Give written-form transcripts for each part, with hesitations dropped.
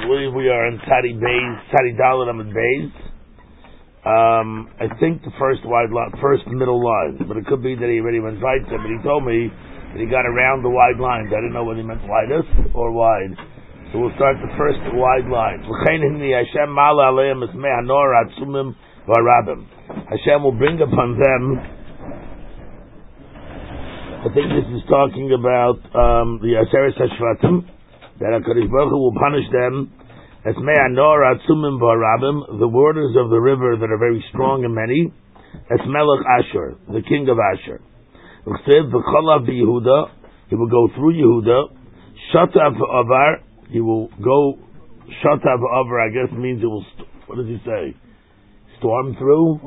believe we are in Tadi Dalet Amud Beis. I think the first middle line, but it could be that he already went right there. But he told me that he got around the wide lines. I didn't know whether he meant widest or wide. So we'll start the first wide line. Hashem will bring upon them. I think this is talking about the Aseret Hashvatim, that HaKadosh Baruch Hu will punish them as me'anor atzumim v'harabim, the waters of the river that are very strong and many, as Melech Ashur, the king of Ashur. V'cholav b'Yehuda, he will go through Yehuda. Shatav v'avar, he will go. Shatav v'avar, I guess means it will. What does he say? Storm through.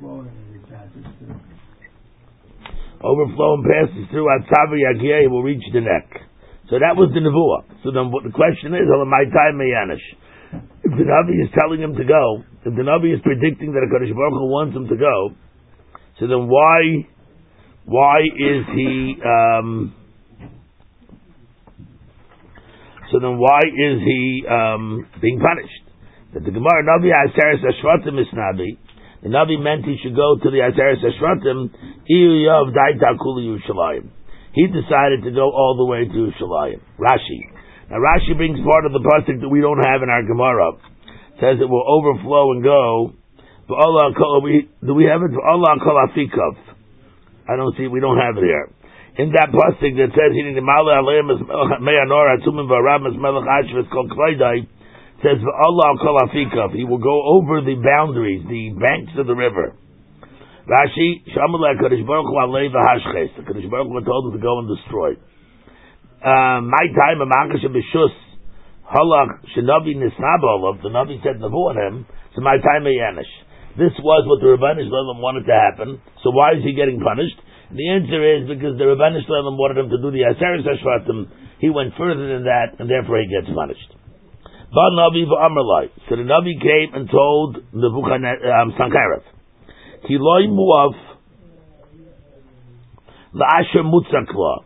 Overflow and passes through Atzav Yagia, he will reach the neck. So that was the nevuah. So then, what the question is, my time Mayanish. If the Navi is telling him to go, if the Navi is predicting that HaKadosh Baruch Hu wants him to go, so then why is he? Being punished? That the Gemara Navi Aseres Ashvatim is Navi. The Navi meant he should go to the Aseres Ashvatim. Iyu Yav Daita Kuli Yerushalayim. He decided to go all the way to Yerushalayim. Rashi. Now Rashi brings part of the pasuk that we don't have in our Gemara. It says it will overflow and go. Do we have it? Allah Kol Afikov. I don't see. We don't have it here. In that pasuk that says he says Allah Kol Afikov. He will go over the boundaries, the banks of the river. Rashi, Shamalai Kadosh Baruch Hu Alei v'Hashches. The Kadosh Baruch Hu told him to go and destroy. My time, Amakash B'Shus Halach Shenavi Nisnabolav. The Navi said Nevu on him. So my time Mayanish. This was what the Rebbeinu Shalom wanted to happen. So why is he getting punished? And the answer is because the Rebbeinu Shalom wanted him to do the Aseret Hashvatim. He went further than that, and therefore he gets punished. Ba Navi v'Amalai. So the Navi came and told Sancheriv. Ki loy muav la'asher mutzakla.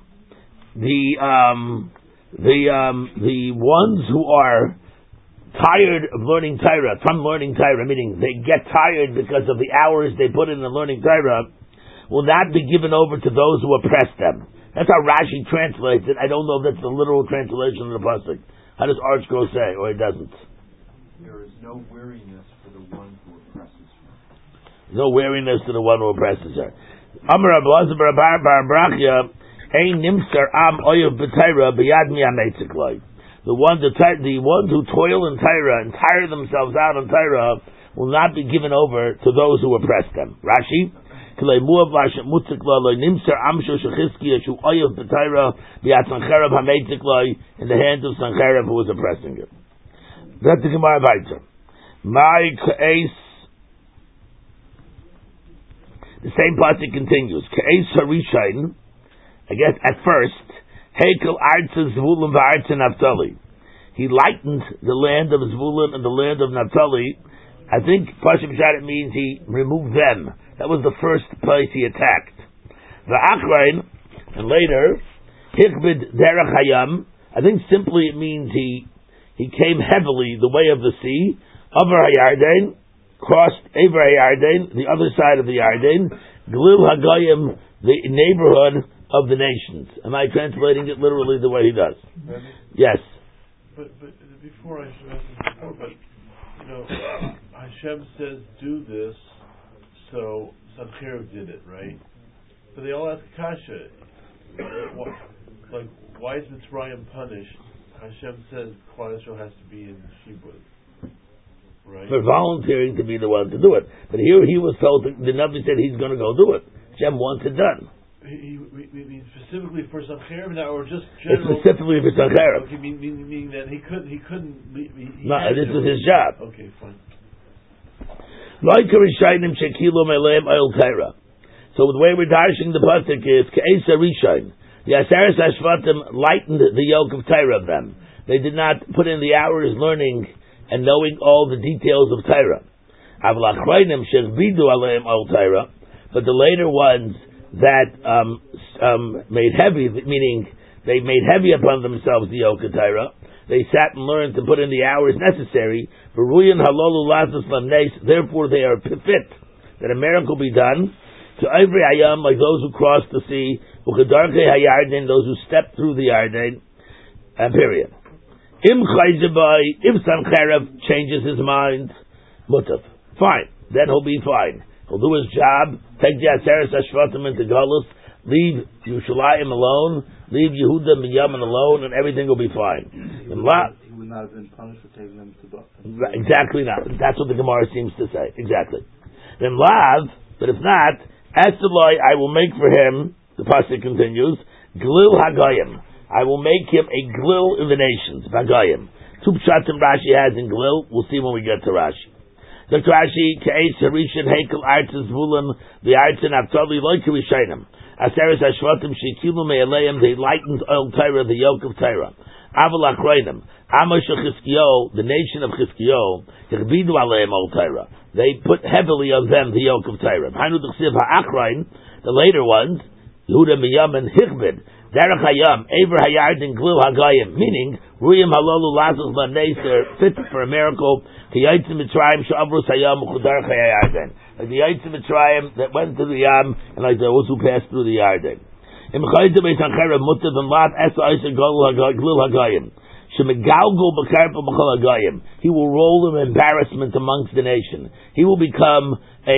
The ones who are tired of learning Torah, from learning Torah, meaning they get tired because of the hours they put in learning Torah, will not be given over to those who oppress them. That's how Rashi translates it. I don't know if that's the literal translation of the pasuk. How does ArtScroll say, or it doesn't? There is no weariness for the one who oppresses her. No weariness to the one who oppresses her. Amar Abelazar bar Brachya, ein nimser am oyev b'Torah b'yad mi ametzikloi. The ones who toil in Torah and tire themselves out in Torah will not be given over to those who oppress them. Rashi, in the hands of Sancheriv who was oppressing it. That's the Gemara Baita. My case. The same pasuk continues. Ke'es harishayin. I guess at first, Hekel Artza Zvulun v'Artza Naphtali. He lightened the land of Zvulun and the land of Naphtali. I think Pashim Shad it means he removed them. That was the first place he attacked. V'Achrein, and later, Hikbid Derech Hayam. I think simply it means he came heavily the way of the sea. Over Hayarden, crossed Ever Hayarden, the other side of the Yarden. Glil Hagayim, the neighborhood of the nations. Am I translating it literally the way he does? Maybe. Yes. But before I should ask this before, but Hashem says do this, so Sancheriv did it, right? But they all ask Kasha, why is Mitzrayim punished? Hashem says Klal Yisrael has to be in Shibud, right? For volunteering to be the one to do it. But here he was told, the Navi said he's going to go do it. Hashem wants it done. He mean specifically for Sancheriv now, or just general? It's specifically for Sancheriv. Okay, meaning that he couldn't. No, this is his job. Okay, fine. So the way we're dashing the pasuk is Ke'esa Rishain. The Aseret Hashvatim lightened the yoke of Torah of them. They did not put in the hours learning and knowing all the details of Torah. But the later ones that made heavy, meaning they made heavy upon themselves the yoke of Torah. they sat and learned to put in the hours necessary. Therefore, they are fit that a miracle be done to every hayam, like those who cross the sea, those who step through the Yarden. Period. If Sancherev changes his mind, mutav, fine, then he'll be fine. He'll do his job, take the Aseres Hashvatim into Galus, leave Yerushalayim alone, leave Yehuda and Binyamin alone, and everything will be fine. He would not have been punished for taking them to Boston. Exactly not. That's what the Gemara seems to say. Exactly. Then Lav, but if not, Eseloi, I will make for him, the pasuk continues, Glil Hagayim. I will make him a glil in the nations, Hagayim. Two pshatim Rashi has in glil, we'll see when we get to Rashi. Dr. Rashi, Ke'ez Harishan Hekel Artzes Vulim, the Artzen Avtali, Loike Rishainim. Aseres Hashvatim Shekilu Me'aleim, they lightened oil Torah, the yoke of Torah. Aval Achreinim, Amash Chizkiyo, the nation of Chizkiyo, Yechbidu Aleim oil Torah. They put heavily on them the yoke of Torah. Hanu D'chsiv Ha'achrein, the later ones, Yehuda Binyamin Hichbid, Derech Hayam, Ever Hayardin Glil Hagayim, meaning, Ruyim Halolu Lazos Lanes, they're fit for a miracle, the Yitzim Mitzrayim Sha'avrus Hayam Uchudarech Hayardin. Like the Yitzim Mitzrayim that went to the Yam, and like those who passed through the Yarden. Im Chaydim Eitancherev Mutav and Lat Esa Isa Glil Hagayim. Shemegalgul B'karpa B'chol Hagayim. He will roll in embarrassment amongst the nation. He will become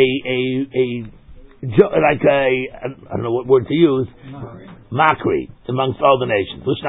I don't know what word to use, mockery amongst all the nations. He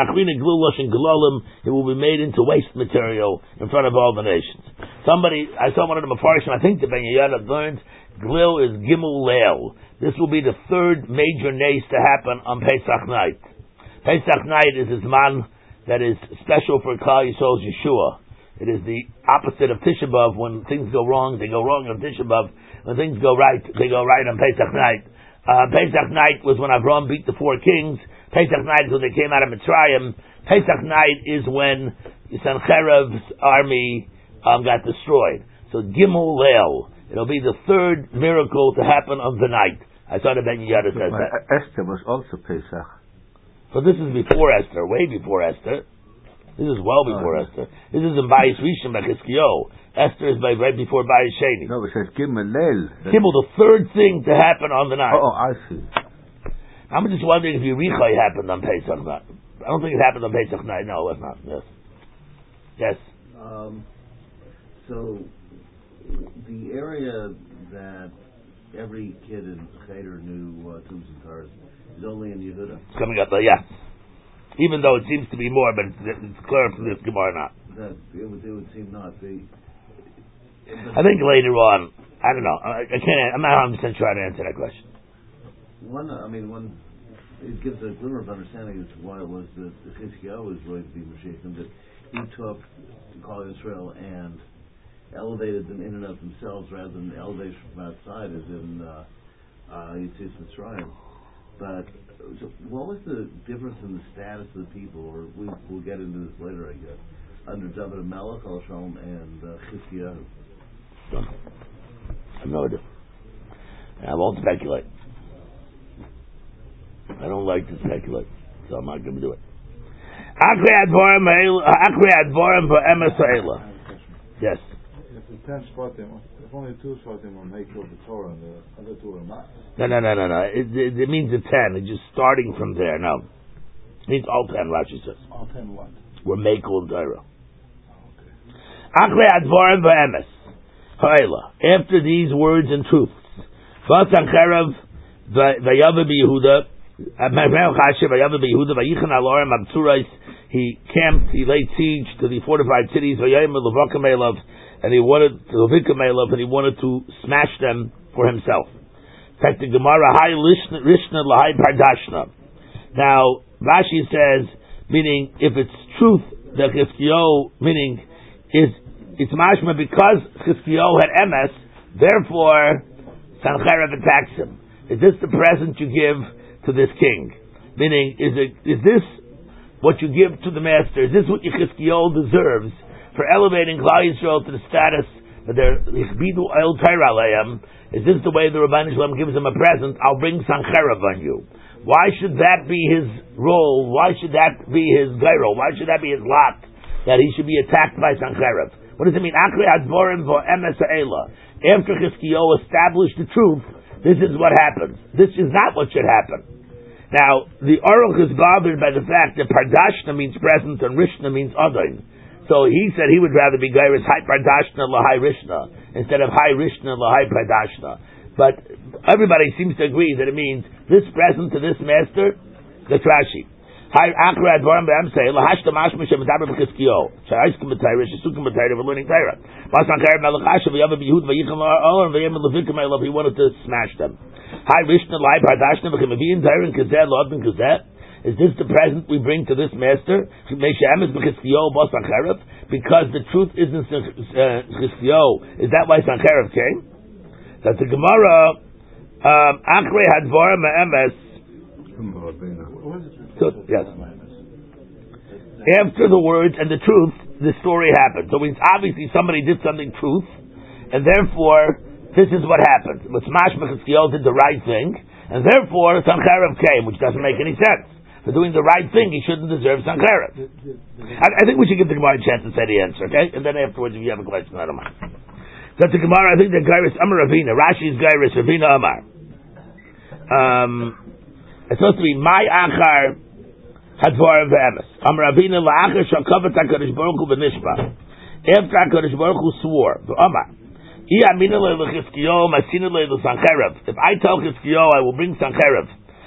will be made into waste material in front of all the nations. I saw one of the Mefarshim, I think the Ben Yehuda learned, Glil is Gimel Leil. This will be the third major nace to happen on Pesach night. Pesach night is his man that is special for Klal Yisrael's Yeshua. It is the opposite of Tisha B'Av. When things go wrong, they go wrong on Tisha B'Av. When things go right, they go right on Pesach night. Pesach night was when Avram beat the four kings. Pesach night is when they came out of Mitzrayim. Pesach night is when Sancherev's army got destroyed. So Gimel Leil. It'll be the third miracle to happen on the night. I thought Ben Yehuda says that. Esther was also Pesach. So this is before Esther, way before Esther. This is well before Esther. This is in Bayis Rishon by Chizkiyo. Esther is right before Bayis Sheni. No, it says Gimel Leil. Gimel, the third thing to happen on the night. Oh, I see. I'm just wondering if Yerichai happened on Pesach night. I don't think it happened on Pesach night. No, it's not. Yes. Yes. So, the area that every kid in Cheder knew Tums and Taras is only in Yehuda. It's coming up, yeah. Even though it seems to be more, but it's clear from this Gemara not. It would seem not. I think later on, I don't know. I can't. I'm not 100% sure how to answer that question. One, it gives a glimmer of understanding as to why it was that Chizkiyahu was going to be Mashiach, and that he took Klal Yisrael and elevated them in and of themselves rather than elevation from outside, as in Yitzis Mitzrayim. But so what was the difference in the status of the people? Or we'll get into this later, I guess. Under David Melech, Al-Shalom, and Chizkiyahu. I have no idea. I won't speculate. I don't like to speculate, so I'm not going to do it. Yes. If the 10 Shvatim, if only 2 Shvatim will make the Torah and the other 2 are not. No. It means the 10. It's just starting from there. No. It means all 10, Rashi says. All 10 what? We're Mekel and Torah. After these words and truths, he camped, he laid siege to the fortified cities, and he wanted to smash them for himself. In fact, the Gemara, now, Rashi says, meaning, if it's truth, that Chizkiyahu, meaning, it's mashma because Chizkiyahu had emes, therefore, Sancherev attacks him. Is this the present you give to this king? Meaning, is this what you give to the master? Is this what Chizkiyahu deserves for elevating Klal Yisrael to the status that they're Yichbidu El Torah Aleim? Is this the way the Rabban Shalom gives him a present? I'll bring Sancherev on you. Why should that be his role? Why should that be his gairo? Why should that be his lot? that he should be attacked by Sancherev. What does it mean? After Chizkiyahu established the truth, this is what happens. This is not what should happen. Now, the Aruch is bothered by the fact that Pardashna means present and Rishna means Adon. So he said he would rather be Gairis Hai Pardashna Lahai Rishna instead of Hai Rishna Lahai Pardashna. But everybody seems to agree that it means this present to this master, the Rashi. Hai Akra Advarim Be'em say Lahashta Mashma Shem Daber B'Chizkiyahu Sha'aiskim B'Tayra Sh'Sukim B'Tayra We're learning Tayra Basan Karev Melech Hashem V'Yavav Yehud V'Yichem La'Olam V'Yem Levikim Eilov. He wanted to smash them. Hai Rishna Lai Pardashna V'Chem Aviyim Tayra and Kazeh Lod Ben Kazeh. Is this the present we bring to this master? Meishem is B'Chizkiyahu Basan Karev, because the truth isn't Chizkiyahu. Is that why Sancherev came? That the Gemara Akre Hadvarim Emes. So, yes. After the words and the truth, the story happened. So it means obviously somebody did something truth, and therefore this is what happened. But Mashma Chizkiyahu did the right thing, and therefore Sancherev came, which doesn't make any sense. For doing the right thing, he shouldn't deserve Sancherev. I think we should give the Gemara a chance to say the answer, okay? And then afterwards, if you have a question, I don't mind. That's the Gemara. I think the Gairis Amar Ravina. Rashi's Gairis Ravina Amar. It's supposed to be my Achar Hadvar V'Emes. Amar Ravina La'achar Shakavat HaKadosh Baruch Hu B'Nishba. After HaKadosh Baruch Hu swore, V'Amar, I tell Chizkiyahu, I will bring Sancherev,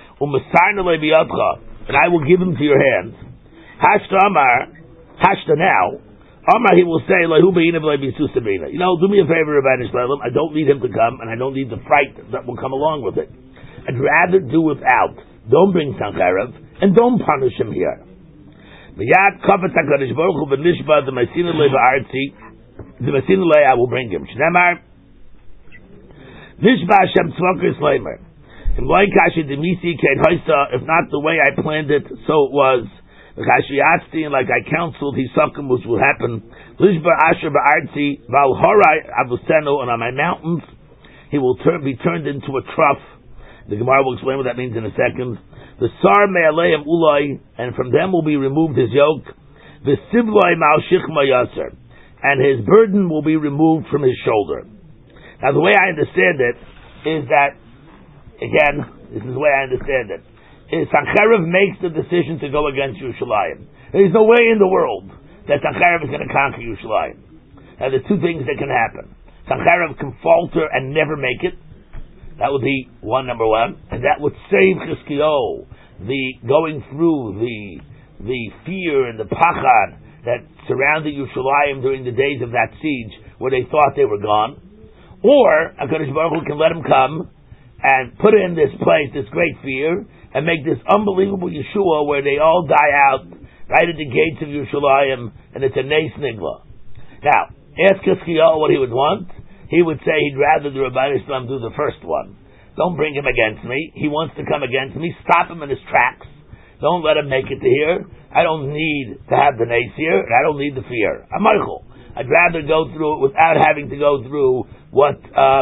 and I will give him to your hands. Hashta Amar, Hashta now, Amar, he will say, do me a favor, Rabbi Nishbalim, I don't need him to come, and I don't need the fright that will come along with it. I'd rather do without. Don't bring Sancherev, and don't punish him here. Miyad kavat HaKadosh Baruch Hu B'Nishba, the Messina Lei Ba'artzi, the Messina Lei, I will bring him. Shnemar, Nishba Hashem Tzvokers Leimer. If not the way I planned it, so it was. And like I counseled, he suckum, which will happen. Lishba Asher Ba'artzi, Val Horai Avusenu, and on my mountains, he will be turned into a trough. The Gemara will explain what that means in a second. The Sar Me'aleim Ulai, and from them will be removed his yoke. The Sivlai Ma'al Shichma Yasser, and his burden will be removed from his shoulder. Now, the way I understand it is that, again, this is the way I understand it, is Sancherev makes the decision to go against Yerushalayim. There is no way in the world that Sancherev is going to conquer Yerushalayim. Now, there's two things that can happen. Sancherev can falter and never make it. That would be number one, and that would save Chizkiyahu, the going through the fear and the pachad that surrounded Yerushalayim during the days of that siege, where they thought they were gone. Or HaKadosh Baruch Hu can let him come and put in this place, this great fear, and make this unbelievable Yeshua where they all die out right at the gates of Yerushalayim, and it's a Nes Nigla. Now, ask Chizkiyahu what he would want. He would say he'd rather the Rabbi Islam do the first one. Don't bring him against me. He wants to come against me. Stop him in his tracks. Don't let him make it to here. I don't need to have the Nes here, and I don't need the fear. I'm Michael. I'd rather go through it without having to go through what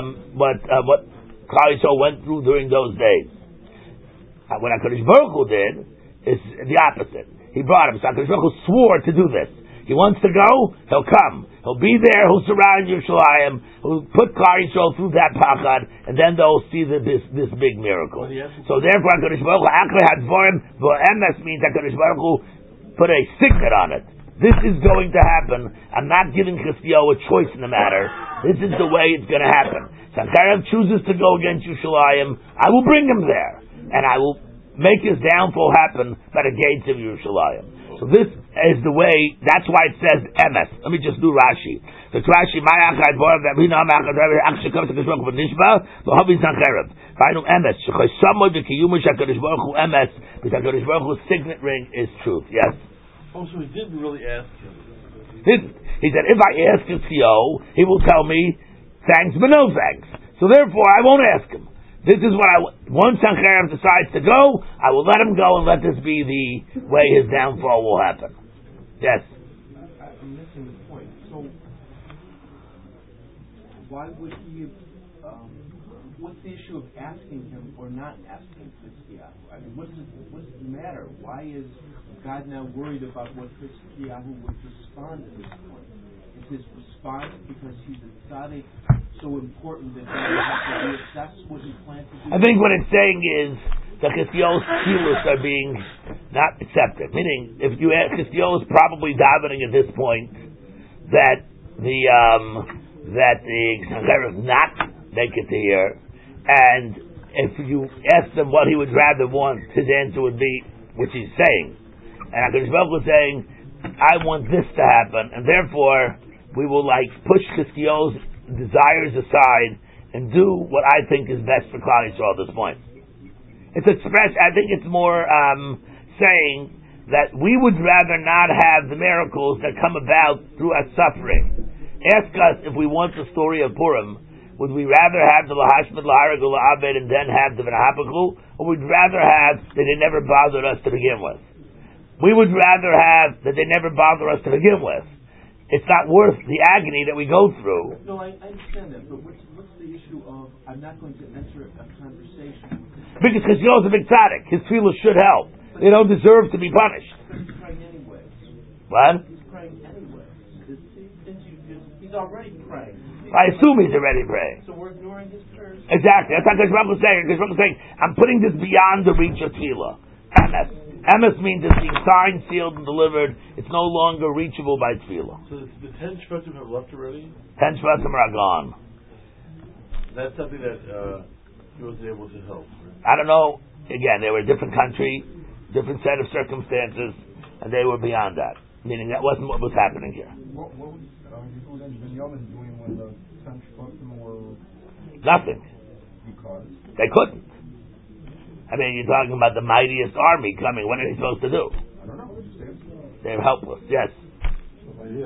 Klal Yisrael went through during those days. What HaKadosh Baruch Hu did is the opposite. He brought him. So HaKadosh Baruch Hu swore to do this. He wants to go, he'll come. He'll be there, he'll surround Yerushalayim, he'll put Klal Yisrael through that pachad, and then they'll see this big miracle. So therefore HaKadosh Baruch Hu, Akre Hadvarim, V'Emes means HaKadosh Baruch Hu put a signet on it. This is going to happen. I'm not giving Chizkiyahu a choice in the matter. This is the way it's going to happen. Sancherev chooses to go against Yerushalayim, I will bring him there, and I will make his downfall happen by the gates of Yerushalayim. So this is the way, that's why it says Emes. Let me just do Rashi. The Rashi, my Achad Borav, that we know actually comes to Kishbach for Nishba, the Hobby Sancherev. Final Emes. Shechai Samoy V'Kiyumu Shakadosh Baruch Hu Emes, because HaKadosh Baruch Hu's signet ring is truth. Yes? Oh, so he didn't really ask him. He said, if I ask Chizkiyahu, he will tell me, thanks but no thanks. So therefore, I won't ask him. This is what once Sancherev decides to go, I will let him go and let this be the way his downfall will happen. Yes? I'm missing the point. So, why would he what's the issue of asking him or not asking Chizkiyahu? I mean, what's the matter? Why is God now worried about what Chizkiyahu would respond at this point? Is his response because he's a tzaddik so important that he has to reassess what he plans to do? I think what it's saying is that Chizkiyahu's tefillos are being not accepted. Meaning, if you ask, Chizkiyahu is probably davening at this point that the Sancheiriv not make it to here, and if you ask them what he would rather want, his answer would be, which he's saying, and HaKadosh Baruch Hu is saying, I want this to happen, and therefore we will push Chizkiyahu's desires aside and do what I think is best for Klal Yisrael at this point. It's expressed. I think it's more saying that we would rather not have the miracles that come about through our suffering. Ask us if we want the story of Purim. Would we rather have the Lahashmid, Laharag, La'abed, and then have the V'nahapachu, or we'd rather have that they never bothered us to begin with? We would rather have that they never bother us to begin with. It's not worth the agony that we go through. No, I understand that, but what's the issue of I'm not going to enter a conversation? Because Chizkiyahu is a big tzaddik. His tefillah should help. They don't deserve to be punished. But he's praying anyway. What? He's praying anyway. He's already praying. I assume he's already praying. So we're ignoring his prayers? Exactly. That's what HaKadosh Baruch Hu is saying. HaKadosh Baruch Hu is saying, I'm putting this beyond the reach of tefillah. Emes. Emes means it's being signed, sealed, and delivered. It's no longer reachable by tefillah. So the 10 Shvatim have left already? 10 Shvatim are gone. That's something that he wasn't able to help. Right? I don't know. Again, they were a different country, different set of circumstances, and they were beyond that. Meaning that wasn't what was happening here. What was Yehuda and Binyamin doing when the 10 Shvatim were... Nothing. Because... They couldn't. I mean, you're talking about the mightiest army coming. What are they supposed to do? I don't know. They're helpless. Yes. The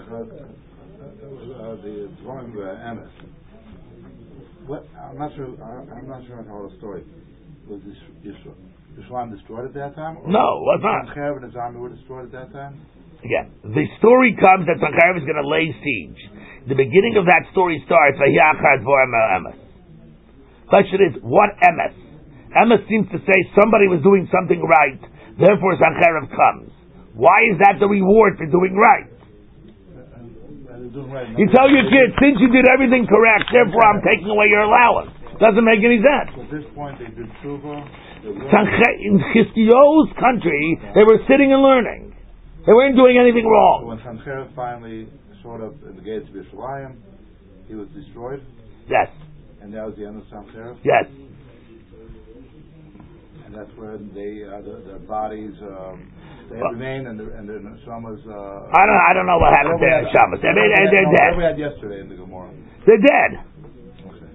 drawing Emes. What? I'm not sure I told the story. Was Yisrael destroyed at that time? Or no, it was not. Sancheiriv and his army were destroyed at that time? Again, the story comes that Sancheiriv is going to lay siege. The beginning of that story starts, Emes. Question is, what Emes? Emes seems to say somebody was doing something right, therefore Sancheiriv comes. Why is that the reward for doing right? You tell your kids, since you did everything correct, therefore I'm taking away your allowance. Doesn't make any sense. At this point, they did tshuva. In Chizkiyahu's country, they were sitting and learning. They weren't doing anything So wrong. when Sancheiriv finally showed up in the gates of Yerushalayim, he was destroyed, Yes. and that was the end of Sancheiriv. Yes. And that's where their bodies they remain, and the neshamas. I don't know what happened to the Shabbos. They're dead. We had yesterday in the Gemara. They're dead. Okay.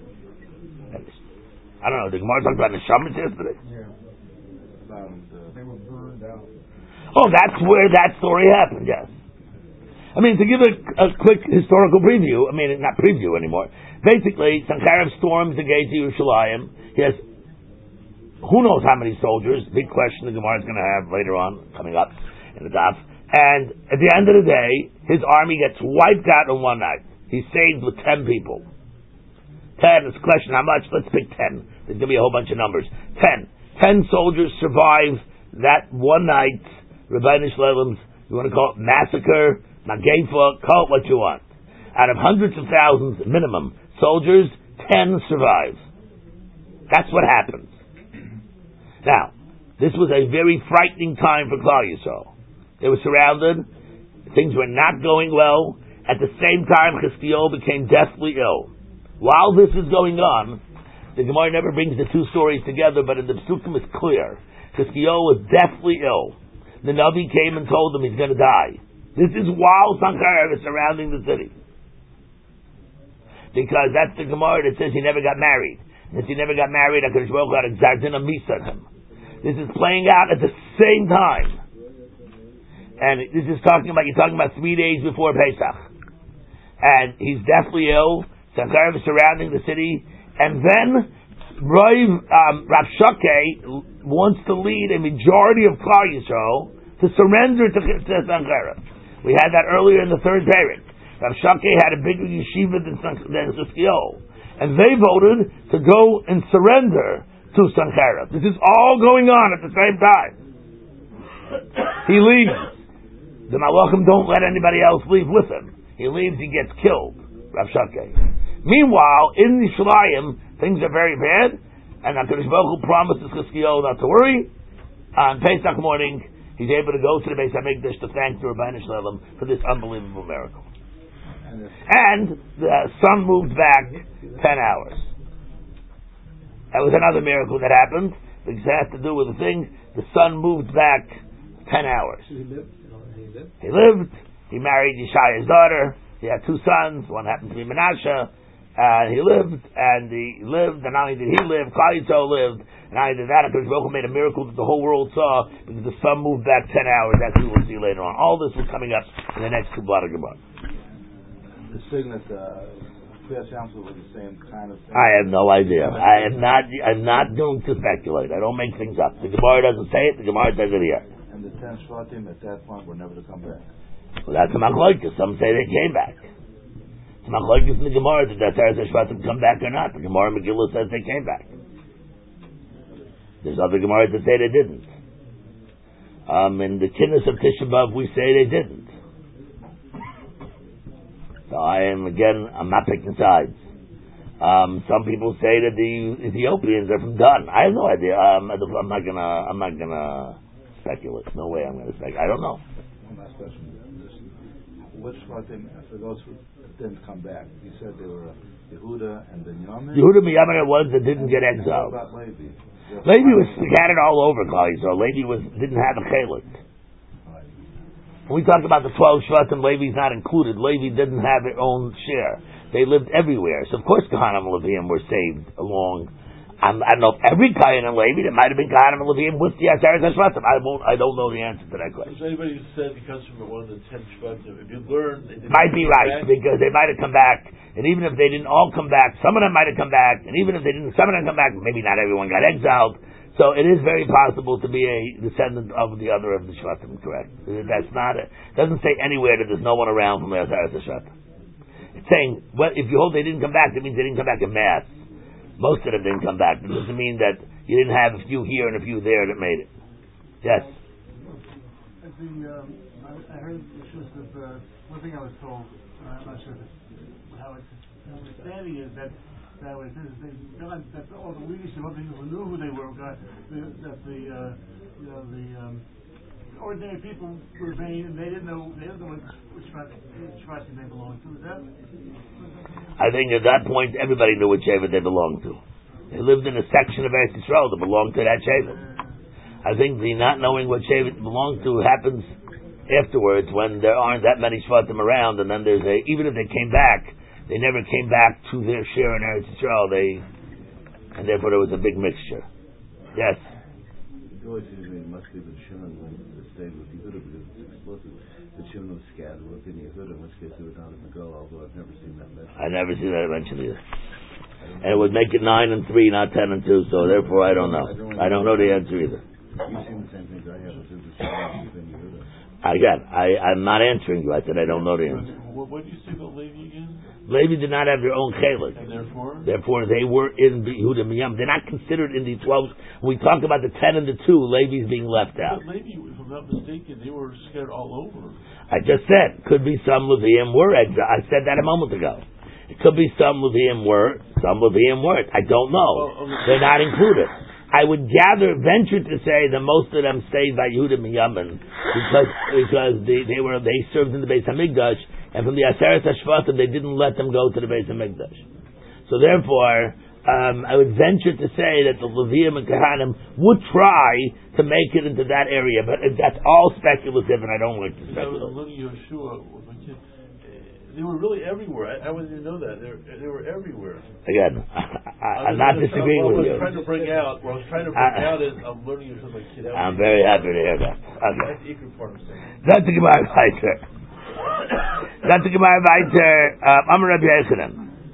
I don't know. The Gemara talked about the Shabbos yesterday. Yeah. They were burned out. Oh, that's where that story happened. Yes. I mean, to give a quick historical preview. I mean, not preview anymore. Basically, Sancheiriv storms the gates of Yerushalayim. He has who knows how many soldiers. Big question the Gemara is going to have later on, coming up in the daf. And at the end of the day, his army gets wiped out in one night. He's saved with 10 people. 10. It's a question how much. Let's pick 10. There's going to be a whole bunch of numbers. 10. 10 soldiers survive that one night. Rebbeinu Shleilim's, you want to call it massacre, Magefa, call it what you want. Out of hundreds of thousands, minimum, soldiers, 10 survive. That's what happens. Now, this was a very frightening time for Klal Yisrael. They were surrounded. Things were not going well. At the same time, Chizkiyahu became deathly ill. While this is going on, the Gemara never brings the two stories together, but in the Psukim it's clear. Chizkiyahu was deathly ill. The Navi came and told him he's going to die. This is while Sancheiriv is surrounding the city. Because that's the Gemara that says he never got married. Since he never got married, HaKadosh Baruch Hu had a Gzardin Misa on him. This is playing out at the same time. And this is you're talking about 3 days before Pesach. And he's deathly ill. Sancheiriv is surrounding the city. And then Rav Shakeh wants to lead a majority of Klal Yisrael to surrender to Sancheiriv. We had that earlier in the third parak. Rav Shakeh had a bigger yeshiva than Chizkiyahu. and they voted to go and surrender to Sancherib. This is all going on at the same time. He leaves. The Malachim don't let anybody else leave with him. He leaves, he gets killed. Rav Shakeh. Meanwhile, in Yisraelim, things are very bad, and HaKadosh Baruch Hu promises Chizkiyahu not to worry. On Pesach morning, he's able to go to the Beis HaMikdash to thank the Rebbeinu Shalom for this unbelievable miracle. And the sun moved back 10 hours. That was another miracle that happened, because it has to do with the thing, the sun moved back 10 hours. He lived, he married Yeshaya's daughter, he had 2 sons, one happened to be Menashe, and he lived, and not only did he live, Klal Yisrael lived, and not only did that, HaKadosh Baruch Hu made a miracle that the whole world saw, because the sun moved back 10 hours, as we will see later on. All this was coming up in the next Kabbalah Gemara. The signet, Kriyas Yamsuf was the same kind of thing. I have no idea. I'm not going to speculate. I don't make things up. The Gemara doesn't say it, the Gemara says it here. And the 10 Shvatim at that point were never to come back. Well, that's a machlokes. Some say they came back. It's a machlokes in the Gemara that the Shvatim come back or not. The Gemara Megillah says they came back. There's other Gemaras that say they didn't. In the Kinnis of Tisha B'Av, we say they didn't. So I'm not picking sides. Some people say that the Ethiopians are from Dan. I have no idea. I'm not gonna speculate. No way I'm gonna speculate. I don't know. One last question. Which Shvatim, for those who didn't come back, you said they were Yehuda and Binyamin? Yehuda and Binyamin are ones that didn't get exiled. What about Levi? Levi was scattered all over, Klal Yisrael. Levi didn't have a chelik. When we talk about the 12 Shvatim, Levi's not included. Levi didn't have their own share. They lived everywhere. So of course Kohanim and Leviim were saved along. I don't know if every Kohen and Levi, there might have been Kohanim and Leviim with the Aseret HaShvatim. I don't know the answer to that question. So anybody who said he comes from one of the 10 Shvatim, if you learn... Might be right, because they might have come back, and even if they didn't all come back, some of them might have come back, and even if they didn't, some of them come back, maybe not everyone got exiled. So it is very possible to be a descendant of the other of the Shvatim, correct? That's not it. Doesn't say anywhere that there's no one around from the Aseret HaShvatim. It's saying, well, if you hold they didn't come back, that means they didn't come back in mass. Most of them didn't come back. It doesn't mean that you didn't have a few here and a few there that made it. Yes? I heard just one thing I was told, I'm not sure how it's understanding is that way, that all the leadership, other people who knew who they were, that the ordinary people were vain, and they didn't know which Shvatim they belonged to. Is that? I think at that point everybody knew which Shevet they belonged to. They lived in a section of Eretz Yisrael that belonged to that Shevet. I think the not knowing what Shevet belonged to happens afterwards when there aren't that many Shvatim around, and then even if they came back, they never came back to their share in Eretz Yisrael. And therefore there was a big mixture. Yes? It always seems to me it must be the Shimon when it stayed with Yehuda because it's explicit. The Shimon was scattered within Yehuda, in which case they were down in the Go, although I've never seen that mentioned. I never see that mentioned either. And it would make it 9 and 3, not 10 and 2, so therefore I don't know. I don't know the answer either. You've seen the same things I have, which is the Shimon within Yehuda. Again, I'm not answering you. I said I don't know the answer. What did you say about Levi again? Levi did not have their own chelik. And therefore? Therefore, they were in Yehuda and Binyamin. They're not considered in the 12. When we talk about the 10 and the 2, Levi's being left out. But Levi, if I'm not mistaken, they were scattered all over. I just said, could be some Leviim were exiled. I said that a moment ago. It could be some Leviim were, some Leviim weren't. I don't know. They're not included. I would venture to say that most of them stayed by Yehuda and Binyamin because they served in the Beis Hamikdash, and from the Aseret HaShvatim they didn't let them go to the Beis Hamikdash. So therefore, I would venture to say that the Leviim and Kohanim would try to make it into that area, but that's all speculative, and I don't like to speculate. I'm looking at Yeshua with my kid. They were really everywhere. I wouldn't even know that. They were everywhere. Again, I'm not disagreeing with you. What I was trying to bring out is I'm learning with my kid. I'm very happy to hear that. Okay. That's the Ikra part I'm saying. That's the Gemara Weiter. That's the Gemara Weiter. Amar Rabbi Yechanan.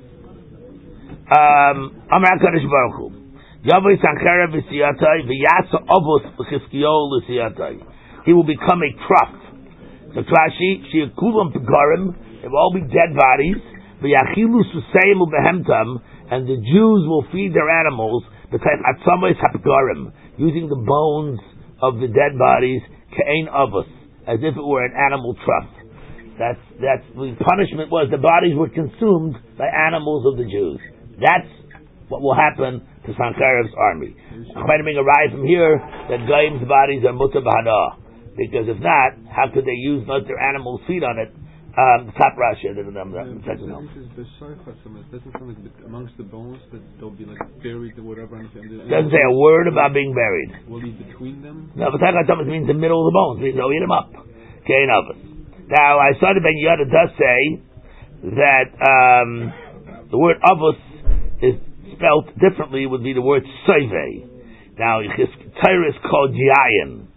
Amar HaKadosh Baruch Hu. Yavoi Sancherib v'siyatai v'yasa avos v'chizkiyahu l'siyatai. He will become a trough. So Rashi, shi'kulam pegarim. They will all be dead bodies. V'yachilu suseim u'behemtam, and the Jews will feed their animals using the bones of the dead bodies, ke'ein avos, as if it were an animal trough. That's the punishment was the bodies were consumed by animals of the Jews. That's what will happen to Sancherev's army. Chachamim arrive from here that Goyim's bodies are mutar b'hana, because if not, how could they let their animals feed on it? The top Rashi, the doesn't sound like amongst the bones that they'll be like buried or whatever. Doesn't say a word about being buried. Will he between them? No, but Tachas means the middle of the bones. Means they'll eat them up. Okay, now I saw the Ben Yada does say that the word avos is spelled differently. Would be the word soive. Now his Torah is called Yayin,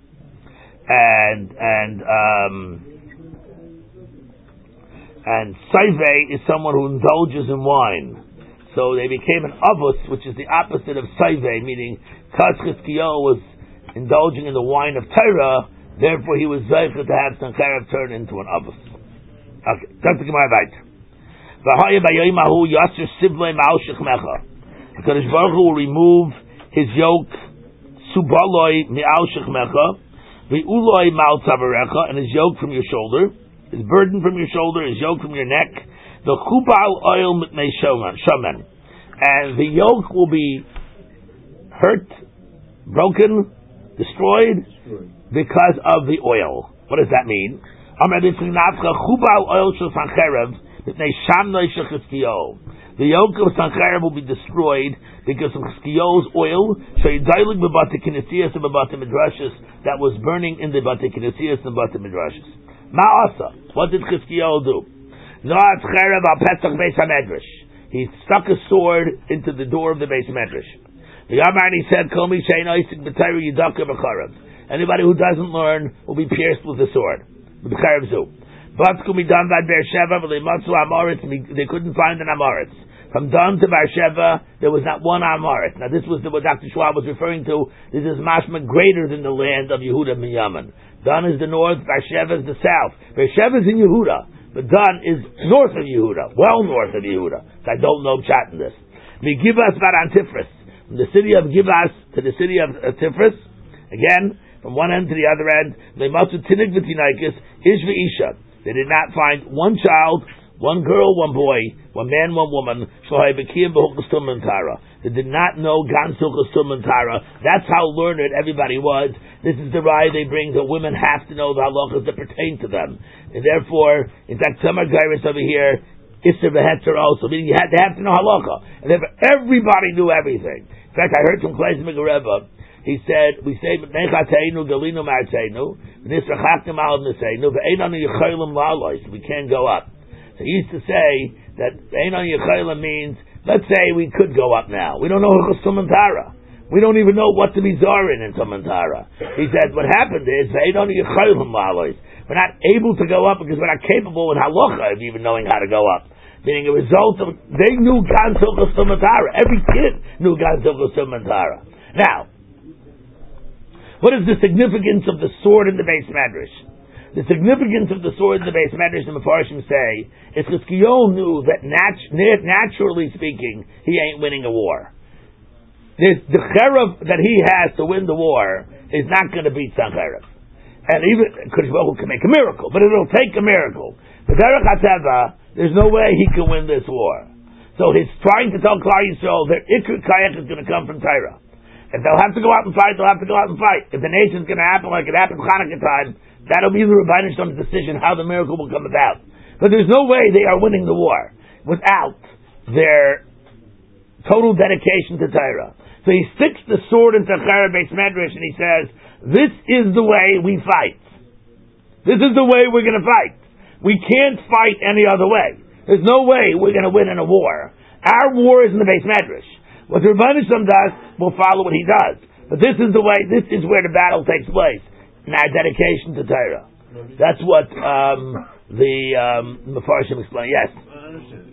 and Saive is someone who indulges in wine. So they became an avos, which is the opposite of Saive, meaning Kaz Chizkiyahu was indulging in the wine of Torah, therefore he was zeicher to have Sancherev turn into an avos. Okay, that's the Gemara weiter. V'haya b'yoymahu yasser siblei ma'al shechmecha. HaKadosh Baruch Hu will remove his yoke, subaloi mi'al shechmecha, v'uloi ma'al tzavarecha, and his yoke from your shoulder, his burden from your shoulder, his yoke from your neck, the chubal oil mitnei shomen, and the yoke will be hurt, broken, destroyed because of the oil. What does that mean? The yoke of Sancherev will be destroyed because of Chizkiyahu's oil, that was burning in the Bate Kinesias and Bate Midrashis. Ma'asa, what did Chizkiyahu do? He stuck a sword into the door of the Beis Medrash. And he said, anybody who doesn't learn will be pierced with the sword. They couldn't find an Amoritz. From Dan to Beersheba, there was not one Amoritz. Now this was what Dr. Schwab was referring to. This is mashma greater than the land of Yehuda and Binyamin. Dan is the north, Beersheba is the south. Beersheba is in Yehuda, but Dan is north of Yehuda, well north of Yehuda. I don't know chat in this. Givas bar Antifris, from the city of Givas to the city of Tifris, again, from one end to the other end, they must have tinig v'tinaikis, ish v'isha. They did not find one child, one girl, one boy, one man, one woman. They did not know Gan Silchus Tum Tara. That's how learned everybody was. This is the raya they bring that women have to know the halachas that pertain to them. And therefore, in fact, some are gairis over here, Isser v'hetzer also, meaning they have to know halacha. And therefore, everybody knew everything. In fact, I heard from Klais Megareva, he said, we say, we can't go up. So he used to say that Einon Yechaila means, let's say we could go up now. We don't know Hilchos Tumen Tara. We don't even know what to be zarin in Tumen Tara. He said, what happened is, Einon Yechaila Ma'alois. We're not able to go up because we're not capable in halacha of even knowing how to go up. Meaning a result of, they knew Gan Hilchos Tumen Tara. Every kid knew Gan Hilchos Tumen Tara. Now, what is the significance of the sword in the Beis Medrash? The significance of the sword in the Beis Medrash, the Mefarshim say, is Chizkiyahu knew that naturally speaking, he ain't winning a war. The cherev that he has to win the war is not going to beat Sancherev. And even Kodesh Baruch Hu can make a miracle, but it'll take a miracle. But Derech HaTeva, there's no way he can win this war. So he's trying to tell Klal Yisrael their Iker Kayach is going to come from Torah. If they'll have to go out and fight, they'll have to go out and fight. If the nation's going to happen like it happened Hanukkah time, that'll be the Rebbeinu Shalom's decision how the miracle will come about. But there's no way they are winning the war without their total dedication to Torah. So he sticks the sword into Sancherev Beis Medrash and he says, this is the way we fight. This is the way we're going to fight. We can't fight any other way. There's no way we're going to win in a war. Our war is in the Beis Medrash. What the Rebbeinu Shalom does, we'll follow what he does. But this is the way, this is where the battle takes place. In our dedication to Torah. That's what the Mefarshim explain. Yes? I understand.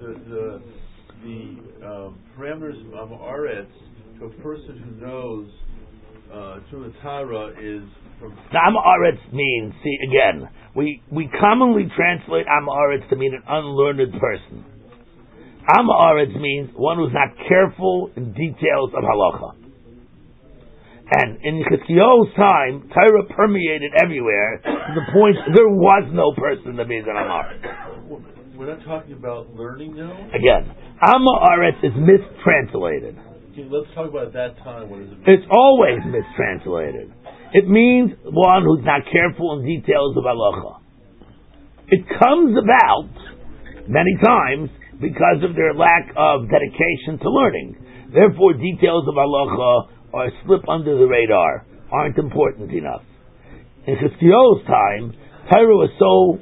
The parameters of Aretz to a person who knows Tumen Tara is from... Now, Am Aretz means, see, again, we commonly translate Am Aretz to mean an unlearned person. Am haaretz means one who's not careful in details of halacha. And in Chizkiyahu's time, Torah permeated everywhere to the point there was no person to be an Am haaretz. We're not talking about learning now? Again, Am haaretz is mistranslated. Okay, let's talk about that time. What does it mean? It's always mistranslated. It means one who's not careful in details of halacha. It comes about many times because of their lack of dedication to learning. Therefore, details of halacha are slip under the radar, aren't important enough. In Chizkiyahu's time, Torah was so,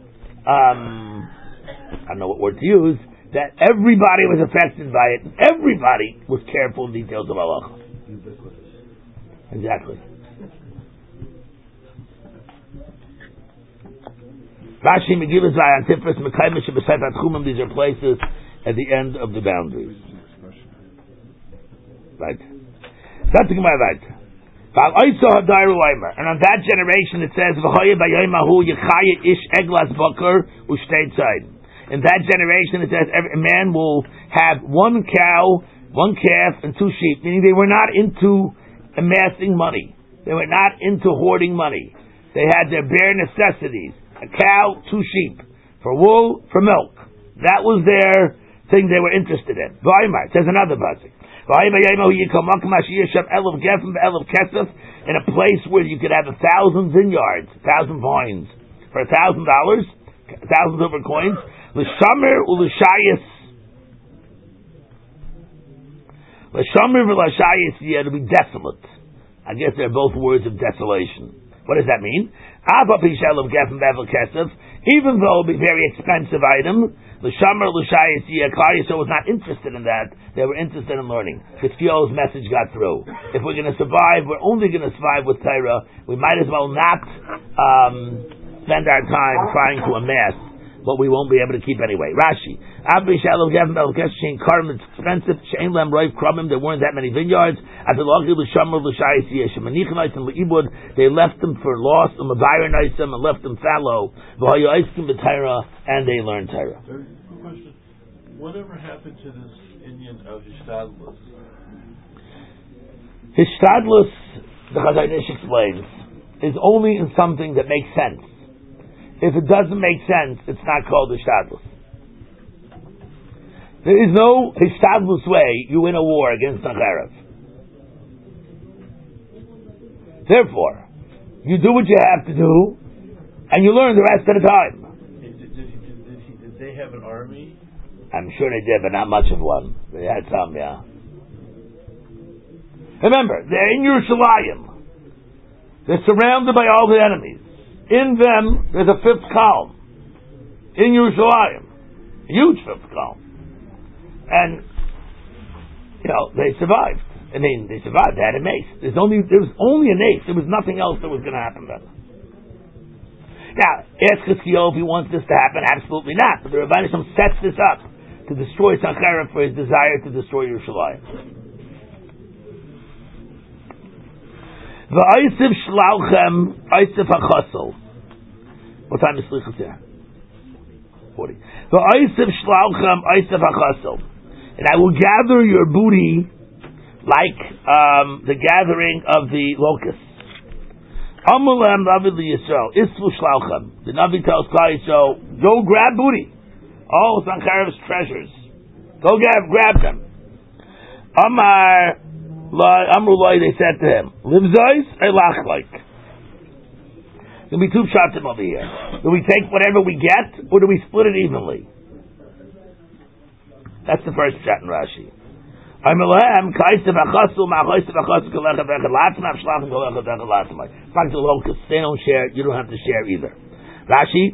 I don't know what word to use, that everybody was affected by it. Everybody was careful in details of halacha. Exactly. Rashi, Megillah, Zayin, Tifris, Mekayim, Shebesayt HaTchumim, these are places at the end of the boundaries. Right. That's my right. And on that generation it says, in that generation it says, every man will have one cow, one calf, and 2 sheep. Meaning they were not into amassing money. They were not into hoarding money. They had their bare necessities. A cow, 2 sheep. For wool, for milk. That was their thing they were interested in. It says another pasuk. In a place where you could have 1,000 vineyards, 1,000 vines, for $1,000, 1,000 silver coins. L'shamer u'l'shayis. L'shamer v'l'shayis, it'll be desolate. I guess they're both words of desolation. What does that mean? Even though it will be a very expensive item, L'shamer l'shayis Klal Yisrael was not interested in that. They were interested in learning. Chizkiyahu's message got through. If we're going to survive, we're only going to survive with Torah. We might as well not spend our time trying to amass what we won't be able to keep anyway. Rashi. It's expensive. There weren't that many vineyards. They left them for loss and left them fallow. And they learned Torah. Good question. Whatever happened to this Indian of Hishtadlus? Hishtadlus, the Chazon Ish explains, is only in something that makes sense. If it doesn't make sense, it's not called Hishtadlus. There is no Hishtadlus way you win a war against Nacharev. Therefore, you do what you have to do, and you learn the rest of the time. Did they have an army? I'm sure they did, but not much of one. They had some, yeah. Remember, they're in Yerushalayim. They're surrounded by all the enemies. In them, there's a 5th column. In Yerushalayim. A huge 5th column. And, they survived. They survived. They had a mace. There was only an ace. There was nothing else that was going to happen then. Now, ask Chizkiyahu if he wants this to happen. Absolutely not. But the Rebbeinu Shem sets this up to destroy Sancheirav for his desire to destroy Yerushalayim. V'aisiv shlauchem aisiv hachasol. What time is Slichas here? 40. V'aisiv shlauchem aisiv hachasol. And I will gather your booty like the gathering of the locusts. Amulem Navi Yisrael Islu shlauchem. The Navi tells Klal Yisrael, go grab booty. All Sancheirev's treasures. Go grab them. Amrullah, they said to him, Livzais or Lachlaik? There'll be 2 shots over here. Do we take whatever we get, or do we split it evenly? That's the first shot in Rashi. They don't share, you don't have to share either. Rashi,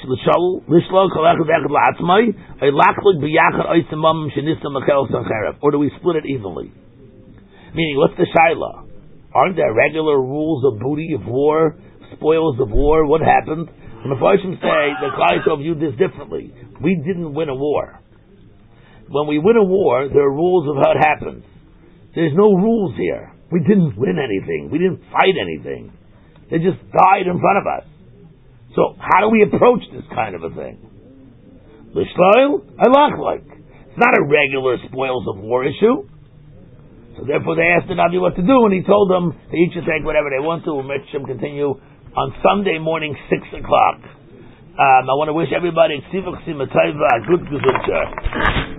or do we split it evenly? Meaning, what's the shaila? Aren't there regular rules of booty, of war, spoils of war? What happened? The Mepharshim say the Klal Yisrael viewed this differently. We didn't win a war. When we win a war, there are rules of how it happens. There's no rules here. We didn't win anything. We didn't fight anything. They just died in front of us. So, how do we approach this kind of a thing? L'shloil, I like. It's not a regular spoils of war issue. So therefore they asked the Navi what to do, and he told them they each should take whatever they want to. We'll make sure continue on Sunday morning, 6 o'clock. I want to wish everybody a good gesundheit.